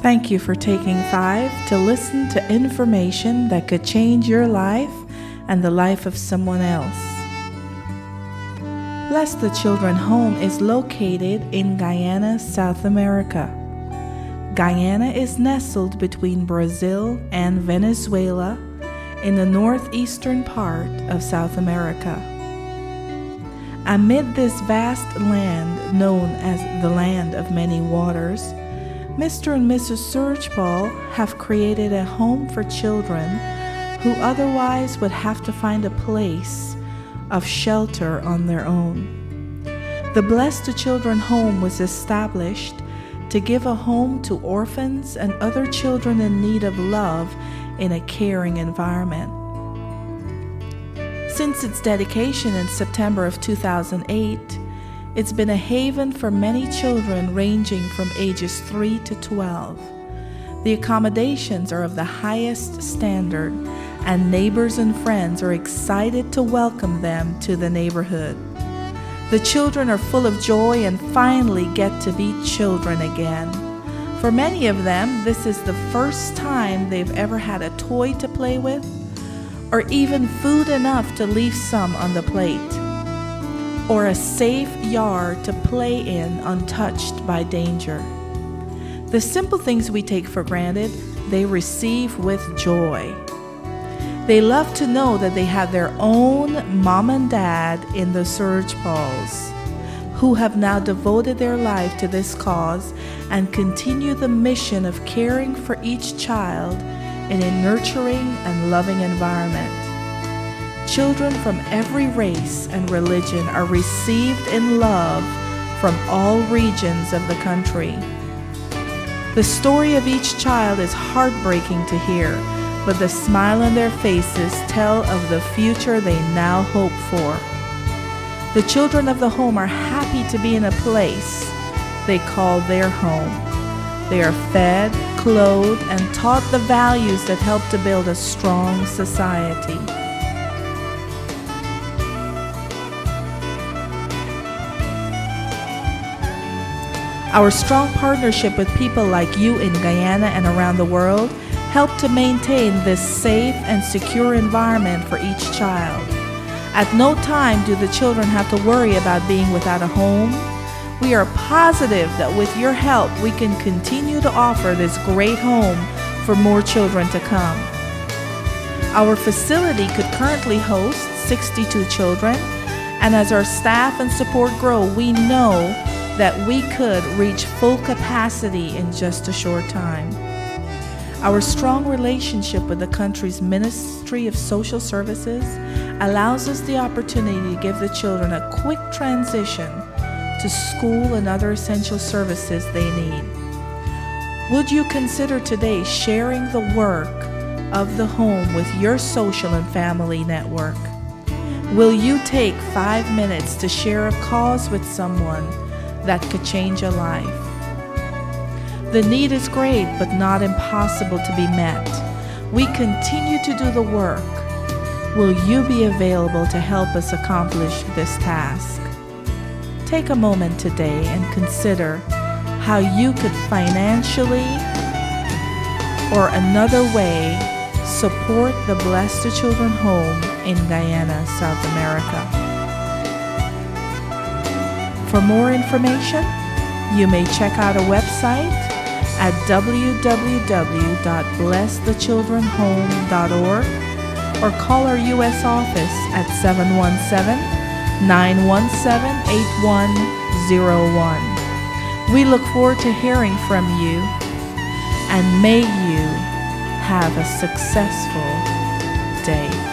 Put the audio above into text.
Thank you for taking 5 to listen to information that could change your life and the life of someone else. Bless the Children Home is located in Guyana, South America. Guyana is nestled between Brazil and Venezuela in the northeastern part of South America. Amid this vast land known as the Land of Many Waters, Mr. and Mrs. Surjpal have created a home for children who otherwise would have to find a place of shelter on their own. The Bless the Children Home was established to give a home to orphans and other children in need of love in a caring environment. Since its dedication in September of 2008, it's been a haven for many children ranging from ages 3 to 12. The accommodations are of the highest standard, and neighbors and friends are excited to welcome them to the neighborhood. The children are full of joy and finally get to be children again. For many of them, this is the first time they've ever had a toy to play with, or even food enough to leave some on the plate, or a safe yard to play in untouched by danger. The simple things we take for granted, they receive with joy. They love to know that they have their own mom and dad in the Surjpals, who have now devoted their life to this cause and continue the mission of caring for each child in a nurturing and loving environment. Children from every race and religion are received in love from all regions of the country. The story of each child is heartbreaking to hear, but the smile on their faces tell of the future they now hope for. The children of the home are happy to be in a place they call their home. They are fed, clothed, and taught the values that help to build a strong society. Our strong partnership with people like you in Guyana and around the world help to maintain this safe and secure environment for each child. At no time do the children have to worry about being without a home. We are positive that with your help, we can continue to offer this great home for more children to come. Our facility could currently host 62 children, and as our staff and support grow, we know that we could reach full capacity in just a short time. Our strong relationship with the country's Ministry of Social Services allows us the opportunity to give the children a quick transition to school and other essential services they need. Would you consider today sharing the work of the home with your social and family network? Will you take 5 minutes to share a cause with someone that could change a life? The need is great, but not impossible to be met. We continue to do the work. Will you be available to help us accomplish this task? Take a moment today and consider how you could financially or another way support the Bless the Children Home in Guyana, South America. For more information, you may check out a website at www.blessthechildrenhome.org or call our U.S. office at 717-917-8101. We look forward to hearing from you, and may you have a successful day.